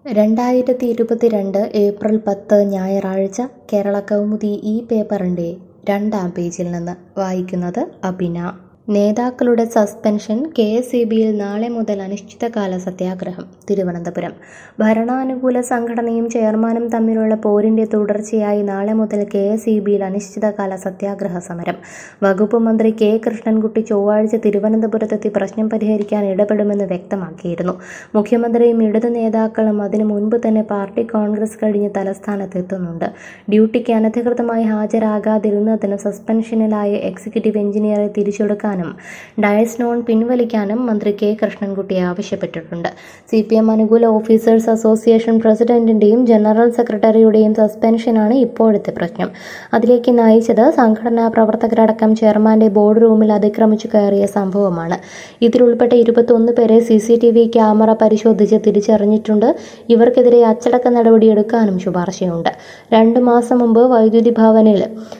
2022 April 10 ഞായറാഴ്ച കേരളകൗമുദി ഈ പേപ്പറിൻ്റെ 2-ാം പേജിൽ നിന്ന് വായിക്കുന്നത് അബിന. നേതാക്കളുടെ സസ്പെൻഷൻ കെ.എസ്.ഇ.ബിയിൽ നാളെ മുതൽ അനിശ്ചിതകാല സത്യാഗ്രഹം. തിരുവനന്തപുരം. ഭരണാനുകൂല സംഘടനയും ചെയർമാനും തമ്മിലുള്ള പോരിന്റെ തുടർച്ചയായി നാളെ മുതൽ കെ.എസ്.ഇ.ബിയിൽ അനിശ്ചിതകാല സത്യാഗ്രഹ സമരം. വകുപ്പ് മന്ത്രി കെ. കൃഷ്ണൻകുട്ടി ചൊവ്വാഴ്ച തിരുവനന്തപുരത്തെത്തി പ്രശ്നം പരിഹരിക്കാൻ ഇടപെടുമെന്ന് വ്യക്തമാക്കിയിരുന്നു. മുഖ്യമന്ത്രിയും ഇടതു നേതാക്കളും അതിനു മുൻപ് തന്നെ പാർട്ടി കോൺഗ്രസ് കഴിഞ്ഞ് തലസ്ഥാനത്തെത്തുന്നുണ്ട്. ഡ്യൂട്ടിക്ക് അനധികൃതമായി ഹാജരാകാതിരുന്നതിന് സസ്പെൻഷനിലായ എക്സിക്യൂട്ടീവ് എഞ്ചിനീയറെ തിരിച്ചെടുക്കാൻ ഡയസ് നോൺ പിൻവലിക്കാനും മന്ത്രി കെ. കൃഷ്ണൻകുട്ടി ആവശ്യപ്പെട്ടിട്ടുണ്ട്. CPM അനുകൂല ഓഫീസേഴ്സ് അസോസിയേഷൻ പ്രസിഡന്റിന്റെയും ജനറൽ സെക്രട്ടറിയുടെയും സസ്പെൻഷനാണ് ഇപ്പോഴത്തെ പ്രശ്നം. അതിലേക്ക് നയിച്ചത് സംഘടനാ പ്രവർത്തകരടക്കം ചെയർമാന്റെ ബോർഡ് റൂമിൽ അതിക്രമിച്ചു കയറിയ സംഭവമാണ്. ഇതിലുൾപ്പെട്ട 21 പേരെ CCTV ക്യാമറ പരിശോധിച്ച് തിരിച്ചറിഞ്ഞിട്ടുണ്ട്. ഇവർക്കെതിരെ അച്ചടക്ക നടപടിയെടുക്കാനും ശുപാർശയുണ്ട്. 2 മാസം മുമ്പ് വൈദ്യുതി ഭവനിൽ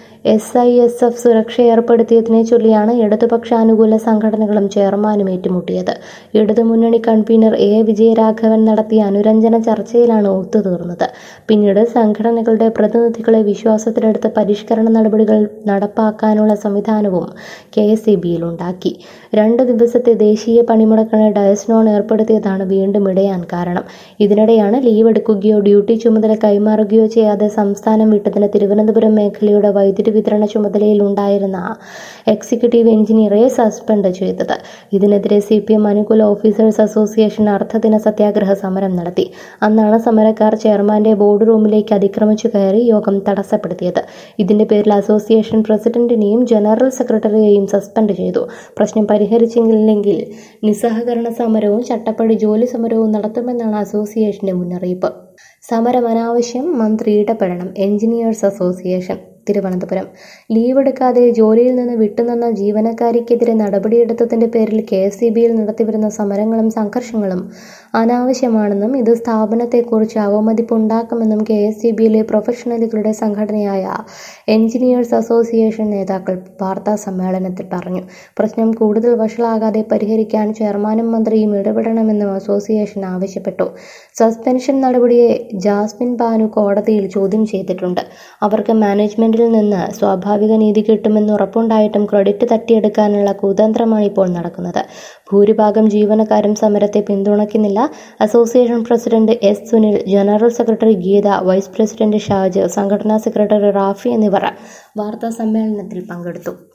SISF സുരക്ഷ ഏർപ്പെടുത്തിയതിനെ ചൊല്ലിയാണ് ഇടതുപക്ഷാനുകൂല സംഘടനകളും ചെയർമാനും ഏറ്റുമുട്ടിയത്. ഇടതുമുന്നണി കൺവീനർ A. വിജയരാഘവൻ നടത്തിയ അനുരഞ്ജന ചർച്ചയിലാണ് ഒത്തുതീർന്നത്. പിന്നീട് സംഘടനകളുടെ പ്രതിനിധികളെ വിശ്വാസത്തിലെടുത്ത് പരിഷ്കരണ നടപടികൾ നടപ്പാക്കാനുള്ള സംവിധാനവും KSEBിയിലുണ്ടാക്കി. 2 ദിവസത്തെ ദേശീയ പണിമുടക്കിന് ഡയസ് നോൺ ഏർപ്പെടുത്തിയതാണ് വീണ്ടും ഇടയാൻ കാരണം. ഇതിനിടെയാണ് ലീവ് എടുക്കുകയോ ഡ്യൂട്ടി ചുമതല കൈമാറുകയോ ചെയ്യാതെ സംസ്ഥാനം വിട്ടതിന് തിരുവനന്തപുരം മേഖലയുടെ വൈദ്യുതി വിതരണ ചുമതലയിൽ ഉണ്ടായിരുന്ന എക്സിക്യൂട്ടീവ് എഞ്ചിനീയറെ സസ്പെൻഡ് ചെയ്തത്. ഇതിനെതിരെ CPM അനുകൂല ഓഫീസേഴ്സ് അസോസിയേഷൻ അർദ്ധദിന സത്യാഗ്രഹ സമരം നടത്തി. അന്നാണ് സമരക്കാർ ചെയർമാന്റെ ബോർഡ് റൂമിലേക്ക് അതിക്രമിച്ചു കയറി യോഗം തടസ്സപ്പെടുത്തിയത്. ഇതിന്റെ പേരിൽ അസോസിയേഷൻ പ്രസിഡന്റിനെയും ജനറൽ സെക്രട്ടറിയെയും സസ്പെൻഡ് ചെയ്തു. പ്രശ്നം പരിഹരിച്ചില്ലെങ്കിൽ നിസ്സഹകരണ സമരവും ചട്ടപ്പടി ജോലി സമരവും നടത്തുമെന്നാണ് അസോസിയേഷന്റെ മുന്നറിയിപ്പ്. സമരം അനാവശ്യം, മന്ത്രി ഇടപെടണം. Engineers association. തിരുവനന്തപുരം. ലീവെടുക്കാതെ ജോലിയിൽ നിന്ന് വിട്ടുനിന്ന ജീവനക്കാരിക്കെതിരെ നടപടിയെടുത്തതിന്റെ പേരിൽ KSEBിയിൽ നടത്തിവരുന്ന സമരങ്ങളും സംഘർഷങ്ങളും അനാവശ്യമാണെന്നും ഇത് സ്ഥാപനത്തെക്കുറിച്ച് അവമതിപ്പുണ്ടാക്കുമെന്നും KSEBിയിലെ പ്രൊഫഷണലുകളുടെ സംഘടനയായ എഞ്ചിനീയേഴ്സ് അസോസിയേഷൻ നേതാക്കൾ വാർത്താ സമ്മേളനത്തിൽ പറഞ്ഞു. പ്രശ്നം കൂടുതൽ വഷളാകാതെ പരിഹരിക്കാൻ ചെയർമാനും മന്ത്രിയും ഇടപെടണമെന്നും അസോസിയേഷൻ ആവശ്യപ്പെട്ടു. സസ്പെൻഷൻ നടപടിയെ ജാസ്മിൻ ബാനു കോടതിയിൽ ചോദ്യം ചെയ്തിട്ടുണ്ട്. അവർക്ക് മാനേജ്മെന്റിൽ നിന്ന് സ്വാഭാവിക നീതി കിട്ടുമെന്ന് ഉറപ്പുണ്ടായിട്ടും ക്രെഡിറ്റ് തട്ടിയെടുക്കാനുള്ള കുതന്ത്രമാണ് ഇപ്പോൾ നടക്കുന്നത്. ഭൂരിഭാഗം ജീവനക്കാരും സമരത്തെ പിന്തുണയ്ക്കുന്നില്ല. Association president S. Sunil, general secretary Geetha, vice president Shaj, സംഘടനാ സെക്രട്ടറി റാഫി എന്നിവർ വാർത്താ സമ്മേളനത്തിൽ പങ്കെടുത്തു.